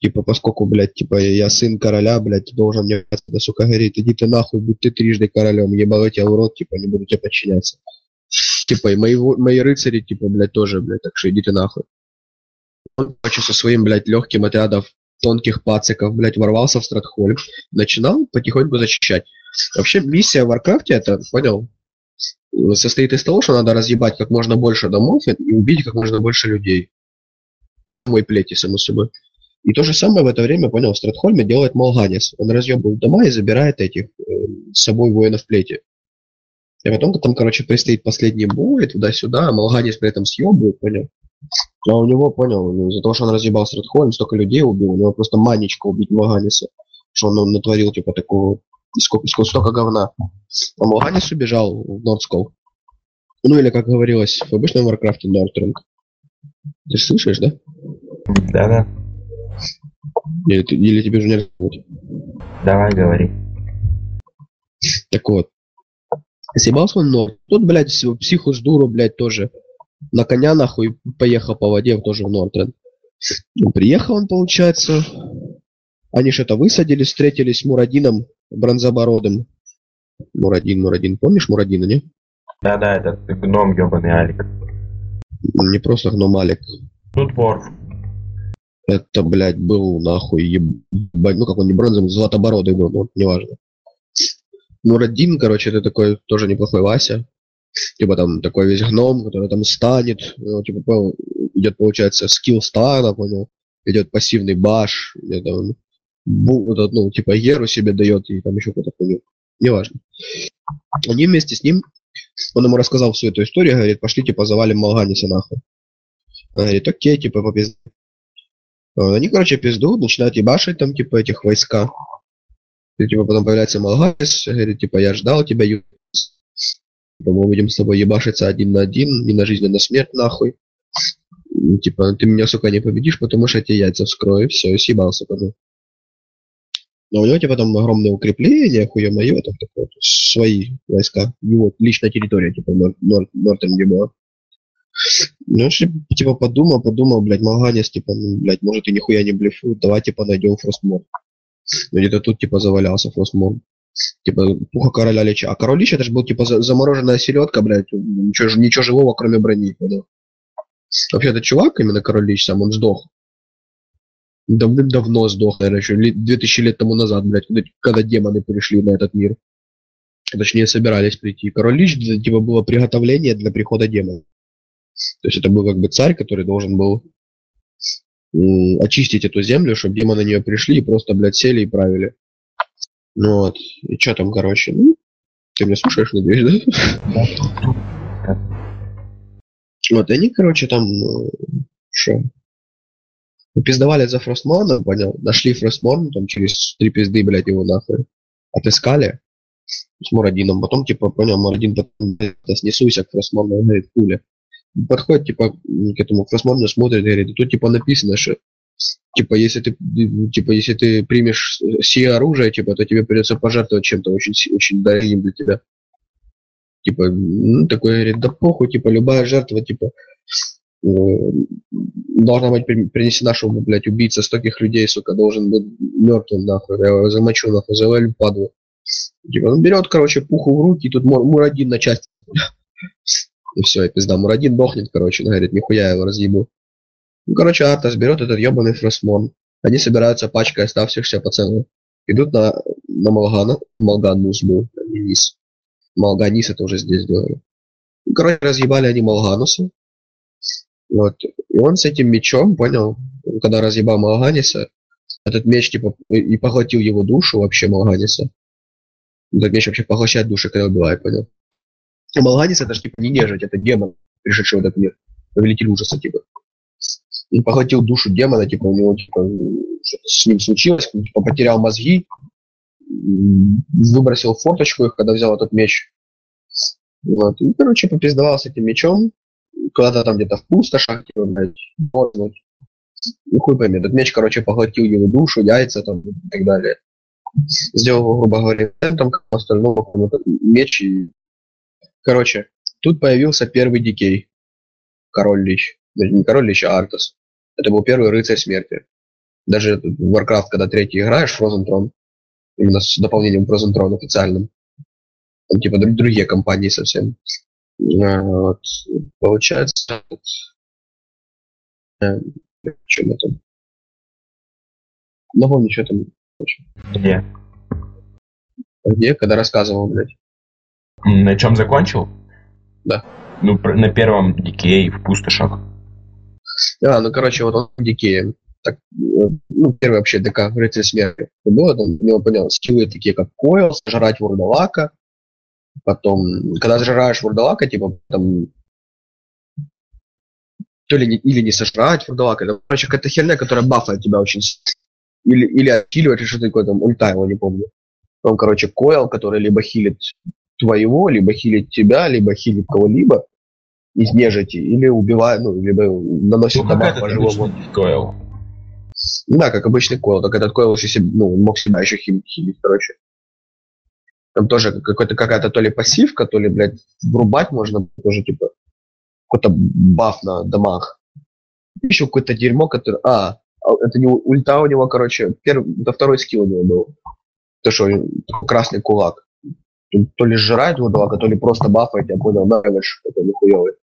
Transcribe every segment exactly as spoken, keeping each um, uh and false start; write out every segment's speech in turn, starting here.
Типа, поскольку, блядь, типа, я сын короля, блядь, ты должен мне, да, сука, говорит, иди ты нахуй, будь ты трижды королем, ебало тебя в рот, типа, не буду тебе подчиняться. Типа, и мои, мои рыцари, типа, блядь, тоже, блядь, так что иди ты нахуй. Он, короче, со своим, блядь, легким отрядом тонких пациков, блядь, ворвался в Стратхольм, начинал потихоньку зачищать. Вообще, миссия в Варкрафте, это, понял, состоит из того, что надо разъебать как можно больше домов и убить как можно больше людей. Мой плети, само собой. И то же самое в это время, понял, в Стратхольме делает Молганис. Он разъебывает дома и забирает этих э, с собой воинов плети. И потом там, короче, предстоит последний бой, туда-сюда, а Молганис при этом съебывает, понял. А у него, понял, из-за того, что он разъебал Стратхольм, столько людей убил, у него просто манечка убить Молганиса. Что он, он натворил, типа, такого, сколько, сколько, столько говна. А Молганис убежал в Нордскол. Ну, или, как говорилось в обычном Варкрафте, Нортринг. Ты слышишь, да? Да-да. Или, или тебе уже не рассказывать? Давай, говори. Так вот. Съебался он, но тут, блядь, психу с дуру, блядь, тоже на коня, нахуй, поехал по воде тоже в Нортрен. Ну, приехал он, получается. Они что-то высадились, встретились с Мурадином Бронзобородым. Мурадин, Мурадин. Помнишь Мурадина, не? Да-да, этот гном ёбаный Алик. Он не просто гном Алик. Тут Ворф. Это, блядь, был, нахуй, ебать, ну, как он не бронзовый, златобородый был, ну, неважно. Мурадин, короче, это такой тоже неплохой Вася. Типа там такой весь гном, который там станет. Ну, типа, понял, идет, получается, скилл стана, понял. Идет пассивный баш. Это он, бу, этот, ну, типа, Геру себе дает и там еще какой-то хуйню. Неважно. Они вместе с ним, он ему рассказал всю эту историю, говорит, пошли, типа, завалим Молганиса нахуй. Он говорит, окей, типа, попизд... Они, короче, пиздуют, начинают ебашить там, типа, этих войска. И, типа, потом появляется Молганис, говорит, типа, я ждал тебя, Юрис. Мы будем с тобой ебашиться один на один, не на жизнь, а на смерть, нахуй. И, типа, ты меня, сука, не победишь, потому что я тебе яйца вскрою, и все, и съебался потом. Но у него, типа, там огромные укрепления, хуя моё, там, такое, свои войска, его личная территория, типа, Нортен была. Ну, типа, подумал, подумал, блядь, Молганис, типа, ну, блядь, может, и нихуя не блефует, давай, типа, найдем Фростмор. Ну, где-то тут, типа, завалялся Фростмор. Типа, пуха короля Лича. А король Лич, это же был, типа, замороженная селедка, блядь, ничего, ничего живого, кроме брони, понял? Вообще, этот чувак, именно король Лич сам, он сдох. Давным-давно сдох, наверное, еще две тысячи лет тому назад, блядь, когда, когда демоны пришли на этот мир. Точнее, собирались прийти. Король Лич, типа, было приготовление для прихода демонов. То есть это был как бы царь, который должен был м- очистить эту землю, чтобы демоны на нее пришли и просто, блядь, сели и правили. Ну вот. И что там, короче, ну, ты меня слушаешь, надеюсь, да? Вот, и они, короче, там, что, пиздовали за Фростморна, понял, нашли Фростморна, там, через три пизды, блядь, его нахуй отыскали с Мурадином, потом, типа, понял, Мурадин потом, да, снесуйся к Фростморну, он говорит, пуля. Подходит, типа, к этому Фростморну, смотрит, говорит, и тут, типа, написано, что, типа, если ты, типа, если ты примешь сие оружие, типа, то тебе придется пожертвовать чем-то очень, очень дорогим для тебя. Типа, ну, такой, говорит, да похуй, типа, любая жертва, типа, э, должна быть принесена, чтобы, блядь, убийца стольких людей, сука, должен быть мертвым, нахуй, я его замочу, нахуй, завалю падлу. Типа, он берет, короче, пуху в руки, и тут Мурадин на части. И все, и пизда, Мурадин дохнет, короче, он говорит, нихуя я его разъебу. Ну, короче, Артас берет этот ебаный Фростморн. Они собираются пачкой оставшихся пацанов. Идут на, на Молгана, Молганус был, Низ. Молганис это уже здесь делали. Ну, короче, разъебали они Молгануса. Вот. И он с этим мечом, понял, когда разъебал Молганиса, этот меч, типа, и поглотил его душу вообще Молганиса. Этот меч вообще поглощает души, когда убивает, понял. И Молганис это же, типа, не нежить, это демон, пришедший в этот мир. Повелитель ужаса, типа. И поглотил душу демона, типа, у него, типа, что-то с ним случилось, типа, потерял мозги, выбросил в форточку их, когда взял этот меч. Вот. И, короче, попиздовал с этим мечом, куда-то там где-то в пустошах, типа, блядь, морзнуть. Ну, хуй пойми, этот меч, короче, поглотил его душу, яйца там и так далее. Сделал, грубо говоря, там, как остального, меч и... Короче, тут появился первый дикей. Король Лич. Не король Лич, а Артас. Это был первый рыцарь смерти. Даже в Warcraft, когда третий играешь, Frozen Throne, именно с дополнением Frozen Throne официальным, там типа друг- другие компании совсем. А, вот. Получается, э, что мы там? Напомни, что там. Где? Где? Когда рассказывал, блядь. М, На чем закончил? Да. Ну, пр- на первом дикее в пустошах. А, ну, короче, вот он в Дикее. Так, э, ну, первый вообще ДК, Рыцарь Смерти. Было там, у него, понял, скиллы такие, как Койл, сожрать вурдалака. Потом, когда сожираешь вурдалака, типа, там, то ли не, или не сожрать вурдалака, это, короче, какая-то херня, которая бафает тебя очень сильно. Или, или отхиливает, или что-то такое, там, ульта его, не помню. Он, короче, Койл, который либо хилит твоего, либо хилит тебя, либо хилит кого-либо из нежити, или убивает, ну, либо наносит Ну, как дамаг этот по живому. обычный койл. Да, как обычный койл, только этот койл еще себе, ну, мог себя еще хилить, хилить, короче. Там тоже какой-то, какая-то то ли пассивка, то ли, блядь, врубать можно, тоже, типа, какой-то баф на дамаг. Еще какое-то дерьмо, которое... А, а, это не у- ульта у него, короче, первый, это второй скилл у него был. То, что красный кулак. То, то ли сжирает вурдалака, то ли просто бафает, я понял, навыш, это нихуевый.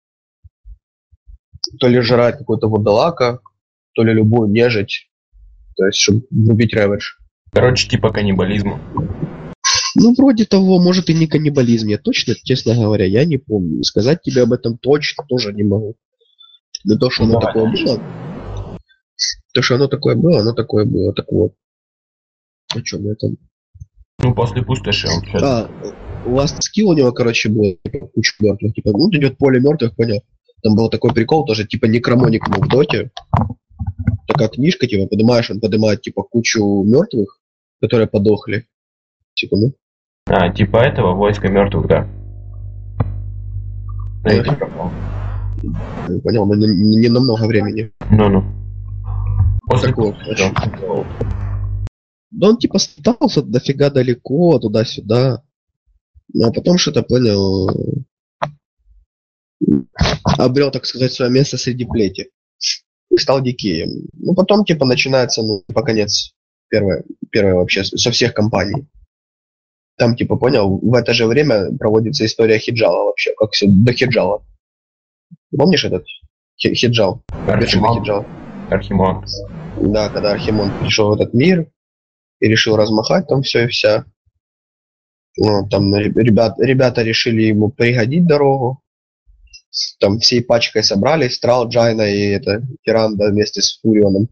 То ли сжирает какой-то вурдалака, то ли любую нежить. То есть, чтобы врубить рэвидж. Короче, типа каннибализма. Ну, вроде того, может и не каннибализм. Я точно, честно говоря, я не помню. Сказать тебе об этом точно тоже не могу. Но то, что Ну, оно давай. такое было, то, что оно такое было, оно такое было. Так вот. О чем это? Ну, после пустоши он всё- А, у вас скилл у него, короче, был типа, куча мертвых. Типа, ну, идет поле мертвых, понял. Там был такой прикол тоже, типа, некромоник был в доте. Такая книжка, типа, поднимаешь, он поднимает, типа, кучу мертвых, которые подохли. Типа, ну, А, типа этого войска мертвых, да. Ну, я Эх. тебя пропал. не понял, но не, не- не намного времени. Ну-ну. После Так вот, пустоши. Да он типа стался дофига далеко, туда-сюда. Ну, а потом что-то понял, обрел, так сказать, свое место среди плети. И стал дикеем. Ну, потом, типа, начинается, ну, по конец первое, первое вообще со всех компаний. Там, типа, понял, в это же время проводится история Хиджала вообще, как все до Хиджала. Помнишь этот Хи- Хиджал? Вершина Архимон. Хиджала. Архимон. Да, когда Архимон пришел в этот мир и решил размахать там все и вся. Ну, там ребят, ребята решили ему пригодить дорогу. Там всей пачкой собрались, Трал, Джайна и это, Тиранда вместе с Фурионом.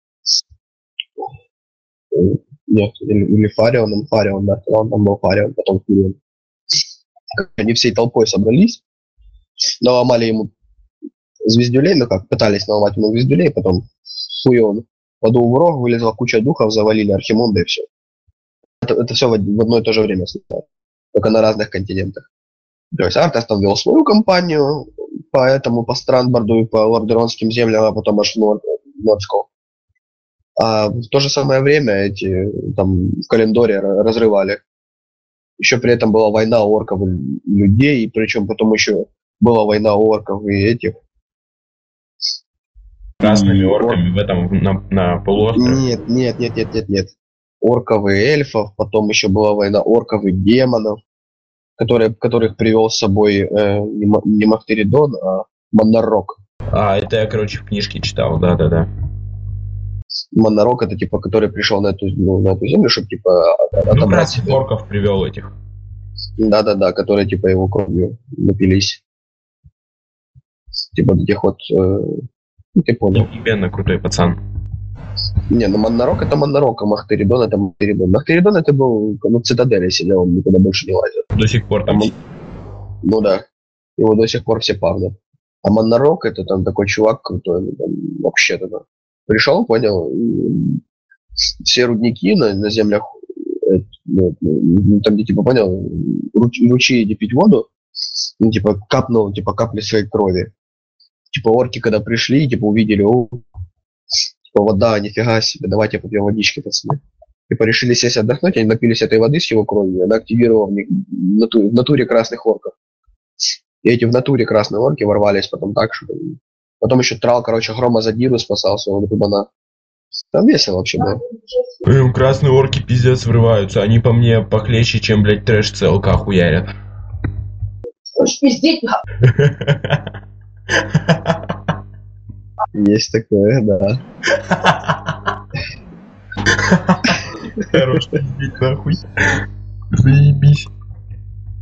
Э, Нет, или, или Фарионом, Фарион, да, он там был Фарион, потом Фурион. Они всей толпой собрались, наломали ему звездюлей, ну как, пытались наломать ему звездюлей, потом Фурион подул в рог, вылезла куча духов, завалили Архимонда и все. Это, это все в, в одно и то же время случилось, только на разных континентах. То есть Артас там вел свою компанию, поэтому по Странборду и по Лордеронским землям, а потом аж в Нор- Нордского. А в то же самое время эти там в календаре ра- разрывали. Еще при этом была война орков и людей, и причем потом еще была война орков и этих. Красными И орками в этом, на, на ор- полуострове. Нет, нет, нет, нет, нет, нет. Орков и эльфов, потом еще была война орков и демонов, которые, которых привел с собой э, не, Ма- не Махтеридон, а Моннарок. А, это я, короче, в книжке читал, да-да-да. Моннарок это типа, который пришел на эту, ну, на эту землю, чтобы типа от- Ну, отобрать красных себе. орков привел этих. Да-да-да, которые типа его кровью напились. Типа таких вот, э, ну, ты понял. Офигенно крутой пацан. Не, ну Моннарок это Моннарок, а Махтеридон это Махтеридон. Махтеридон это был, ну, в цитадели сидел, он никуда больше не лазил. До сих пор А там. Мон- Ну да, его до сих пор все павнят. А Моннарок это там такой чувак крутой, ну, там, вообще-то там. Пришел, понял, и все рудники на, на землях, э, ну, ну, там где, типа, понял, руч- ручьи, где пить воду, ну, типа, капнул, типа, капли своей крови. Типа, орки, когда пришли, типа, увидели, о, типа, вода, нифига себе, давайте попьем водички, пацаны. Типа, решили сесть отдохнуть, они напились этой воды с его кровью, и она активировала в них в натуре, в натуре красных орков. И эти в натуре красные орки ворвались потом так, что... Потом еще Трал, короче, Грома Задиру спасался, он типа на... Там весело вообще было. Блин, красные орки пиздец врываются. Они по мне похлеще, чем, блядь, трэш ЦЛК хуярят. Хочешь пиздеть? Есть такое, да. Хорош пиздеть нахуй. Заебись.